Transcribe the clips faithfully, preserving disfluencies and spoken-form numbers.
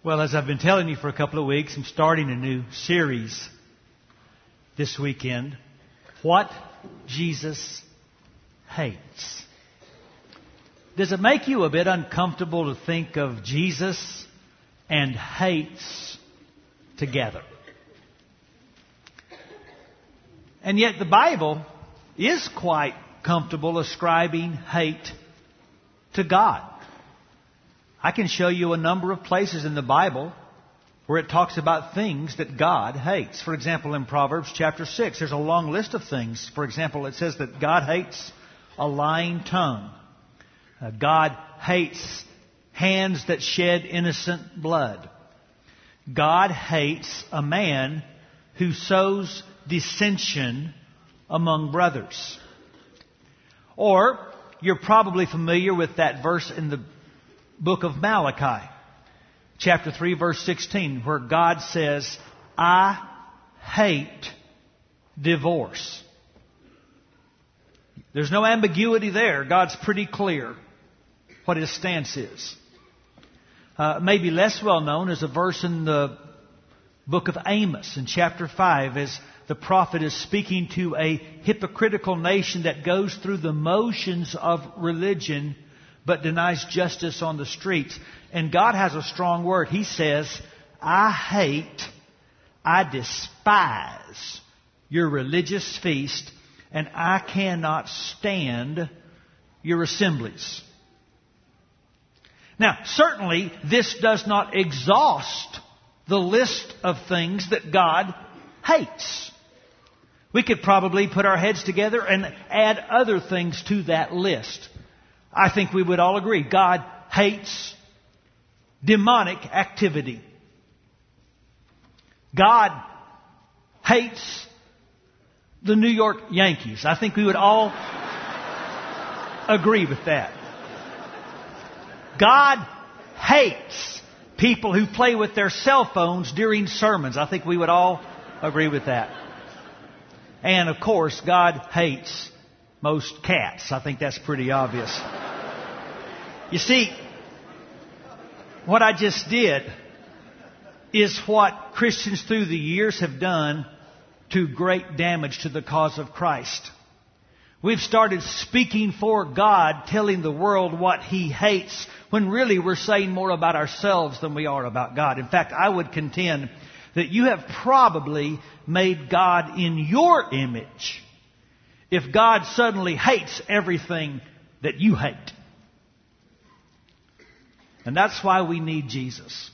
Well, as I've been telling you for a couple of weeks, I'm starting a new series this weekend. What Jesus hates. Does it make you a bit uncomfortable to think of Jesus and hates together? And yet the Bible is quite comfortable ascribing hate to God. I can show you a number of places in the Bible where it talks about things that God hates. For example, in Proverbs chapter six, there's a long list of things. For example, it says that God hates a lying tongue. Uh, God hates hands that shed innocent blood. God hates a man who sows dissension among brothers. Or, you're probably familiar with that verse in the book of Malachi, chapter three, verse sixteen, where God says, I hate divorce. There's no ambiguity there. God's pretty clear what His stance is. Uh, maybe less well known is a verse in the book of Amos in chapter five, as the prophet is speaking to a hypocritical nation that goes through the motions of religion but denies justice on the streets. And God has a strong word. He says, I hate, I despise your religious feast, and I cannot stand your assemblies. Now, certainly, this does not exhaust the list of things that God hates. We could probably put our heads together and add other things to that list. I think we would all agree God hates demonic activity. God hates the New York Yankees. I think we would all agree with that. God hates people who play with their cell phones during sermons. I think we would all agree with that. And of course, God hates most cats. I think that's pretty obvious. You see, what I just did is what Christians through the years have done to great damage to the cause of Christ. We've started speaking for God, telling the world what He hates, when really we're saying more about ourselves than we are about God. In fact, I would contend that you have probably made God in your image if God suddenly hates everything that you hate. And that's why we need Jesus.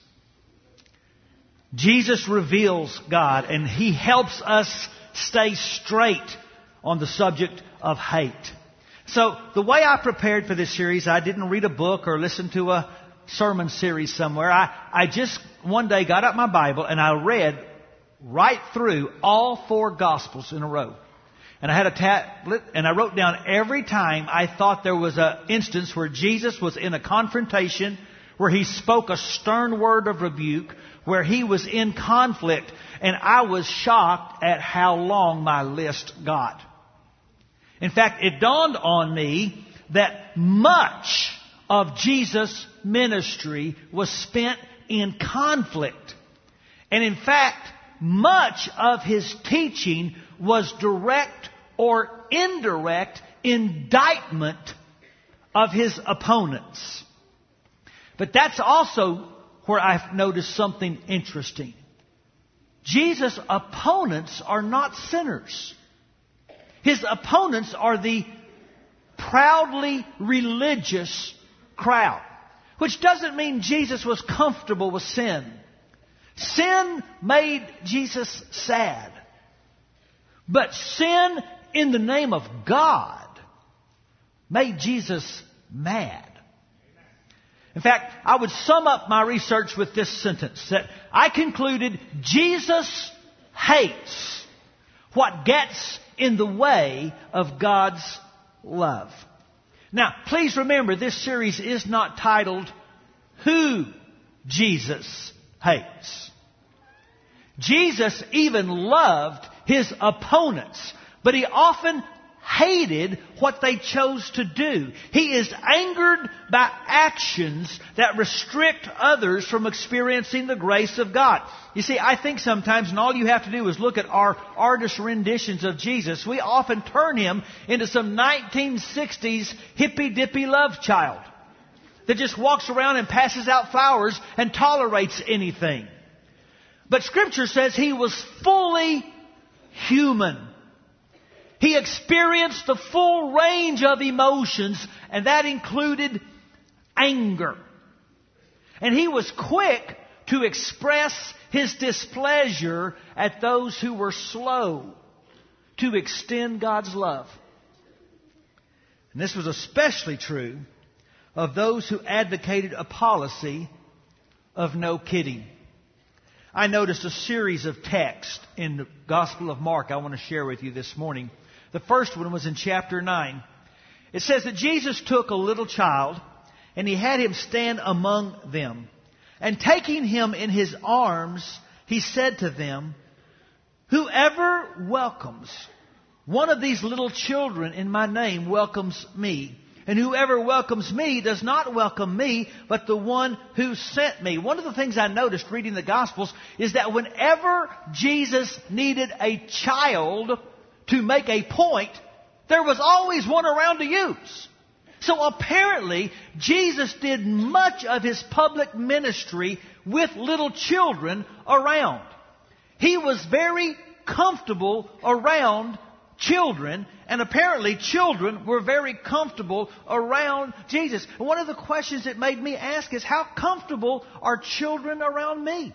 Jesus reveals God, and He helps us stay straight on the subject of hate. So the way I prepared for this series, I didn't read a book or listen to a sermon series somewhere. I, I just one day got out my Bible and I read right through all four Gospels in a row. And I had a tablet and I wrote down every time I thought there was an instance where Jesus was in a confrontation, where He spoke a stern word of rebuke, where He was in conflict, and I was shocked at how long my list got. In fact, it dawned on me that much of Jesus' ministry was spent in conflict. And in fact, much of His teaching was direct or indirect indictment of His opponents. But that's also where I've noticed something interesting. Jesus' opponents are not sinners. His opponents are the proudly religious crowd. Which doesn't mean Jesus was comfortable with sin. Sin made Jesus sad. But sin in the name of God made Jesus mad. In fact, I would sum up my research with this sentence, that I concluded Jesus hates what gets in the way of God's love. Now, please remember, this series is not titled Who Jesus Hates. Jesus even loved His opponents, but He often hated what they chose to do. He is angered by actions that restrict others from experiencing the grace of God. You see, I think sometimes, and all you have to do is look at our artist renditions of Jesus, we often turn Him into some nineteen sixties hippy-dippy love child that just walks around and passes out flowers and tolerates anything. But Scripture says He was fully human. He experienced the full range of emotions, and that included anger. And He was quick to express His displeasure at those who were slow to extend God's love. And this was especially true of those who advocated a policy of no kidding. I noticed a series of texts in the Gospel of Mark I want to share with you this morning. The first one was in chapter nine. It says that Jesus took a little child and He had him stand among them. And taking him in His arms, He said to them, "Whoever welcomes one of these little children in my name welcomes me. And whoever welcomes me does not welcome me, but the one who sent me." One of the things I noticed reading the Gospels is that whenever Jesus needed a child to make a point, there was always one around to use. So apparently, Jesus did much of His public ministry with little children around. He was very comfortable around children, and apparently children were very comfortable around Jesus. And one of the questions it made me ask is, how comfortable are children around me?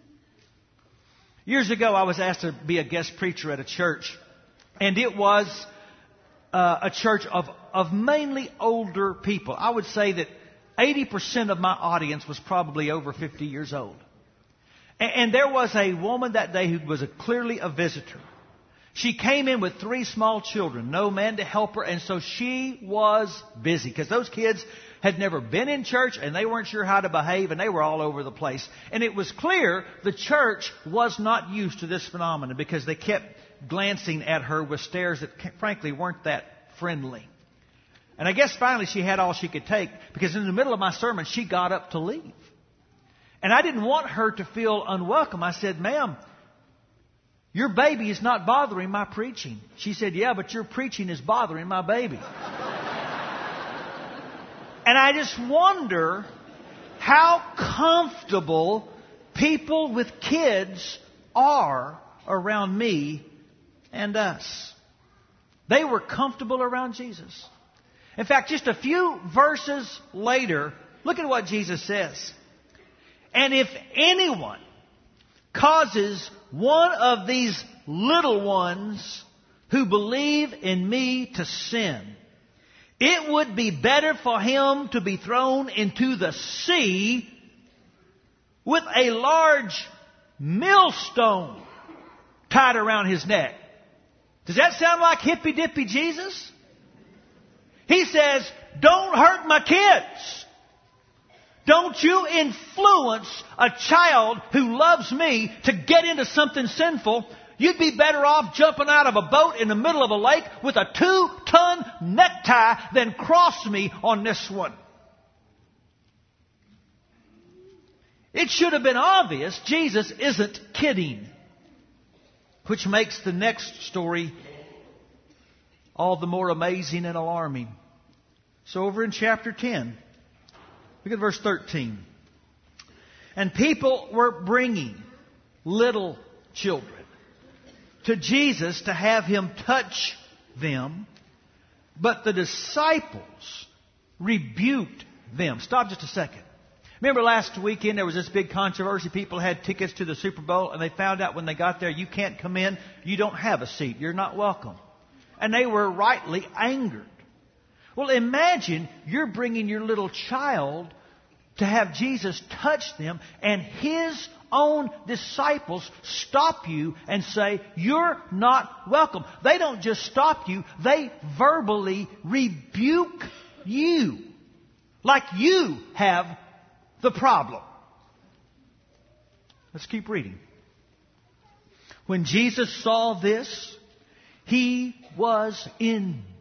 Years ago, I was asked to be a guest preacher at a church. And it was uh, a church of, of mainly older people. I would say that eighty percent of my audience was probably over fifty years old. And, and there was a woman that day who was a, clearly a visitor. She came in with three small children, no man to help her, and so she was busy because those kids had never been in church and they weren't sure how to behave and they were all over the place. And it was clear the church was not used to this phenomenon because they kept glancing at her with stares that frankly weren't that friendly. And I guess finally she had all she could take, because in the middle of my sermon she got up to leave. And I didn't want her to feel unwelcome. I said, "Ma'am, your baby is not bothering my preaching." She said, "Yeah, but your preaching is bothering my baby." And I just wonder how comfortable people with kids are around me and us. They were comfortable around Jesus. In fact, just a few verses later, look at what Jesus says. "And if anyone causes one of these little ones who believe in me to sin, it would be better for him to be thrown into the sea with a large millstone tied around his neck." Does that sound like hippy-dippy Jesus? He says, "Don't hurt my kids. Don't you influence a child who loves me to get into something sinful. You'd be better off jumping out of a boat in the middle of a lake with a two-ton necktie than cross me on this one." It should have been obvious Jesus isn't kidding. Which makes the next story all the more amazing and alarming. So over in chapter ten, look at verse thirteen. "And people were bringing little children to Jesus to have Him touch them, but the disciples rebuked them." Stop just a second. Remember last weekend there was this big controversy. People had tickets to the Super Bowl and they found out when they got there, you can't come in. You don't have a seat. You're not welcome. And they were rightly angered. Well, imagine you're bringing your little child to have Jesus touch them, and His own disciples stop you and say, "You're not welcome." They don't just stop you, they verbally rebuke you. Like you have the problem. Let's keep reading. "When Jesus saw this, He was in